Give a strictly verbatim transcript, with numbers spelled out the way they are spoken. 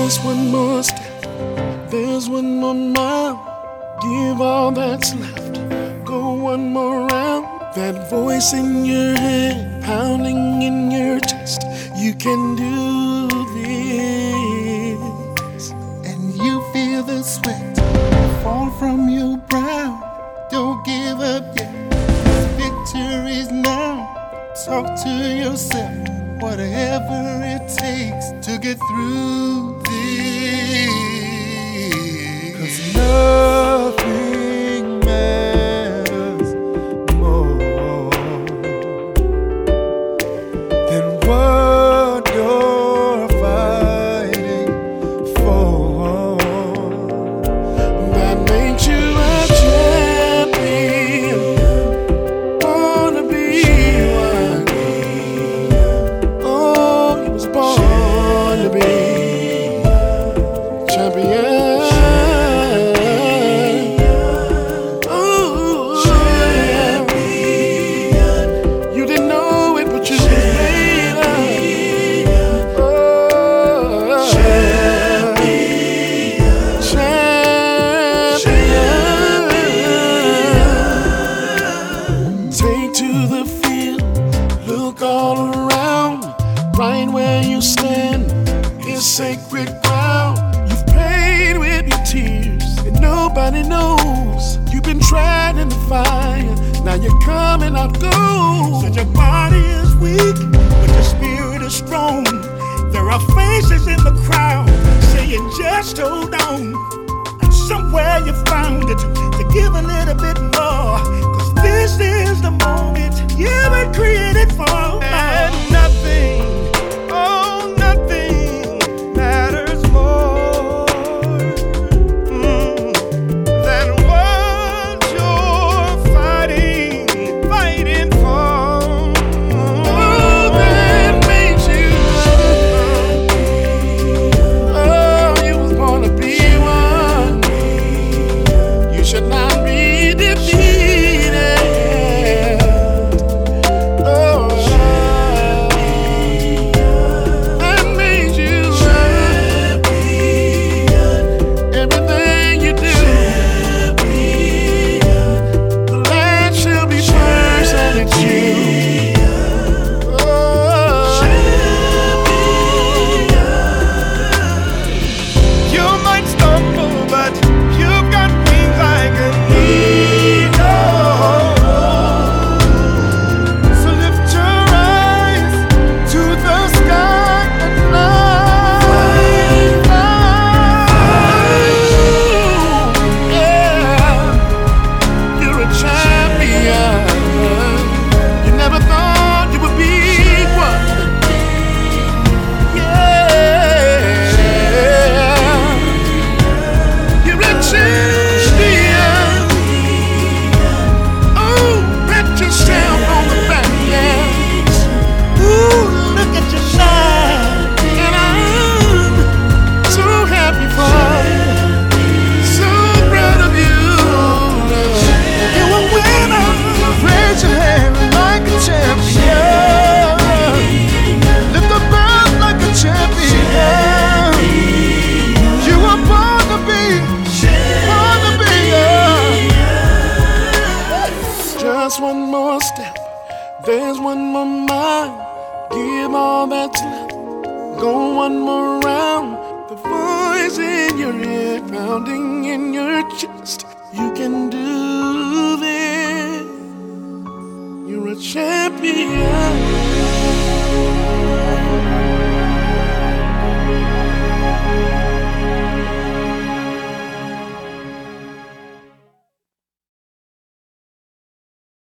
Just one more step, there's one more mile. Give all that's left, go one more round. That voice in your head, pounding in your chest. You can do this. And you feel the sweat fall from your brow. Don't give up yet, victory's now. Talk to yourself, whatever it takes to get through this. 'Cause nothing matters more than what you're fighting for. That makes you a champion. Wanna be one. Oh, you was born to be champion. Right where you stand is sacred ground. You've paid with your tears, and nobody knows. You've been tried in the fire, now you're coming out gold. Said your body is weak, but your spirit is strong. There are faces in the crowd saying just hold on. And somewhere you found it to give a little bit more. 'Cause this is the moment you've been created for. And nothing, oh nothing matters more mm, than what you're fighting, fighting for. Oh, that makes you. Oh, you was born to be one. You should not be defeated. Oh, that made you everything you do. The land shall be first, and it's you. You might stumble, but you've got wings like an eagle. So lift your eyes to the sky and fly. Yeah, you're a champion. You never thought you would be one. Yeah, you're a champion. Oh, pat yourself on the back, yeah. Ooh, look at your shine. And I'm so happy for you, so proud of you. You a winner. Raise your hand like a champion. Lift up up like a champion. You were born to be, born to be. Just one more step, there's one more mile. Give all that's left, go one more round. The voice in your head, pounding in your chest. You can do this. You're a champion.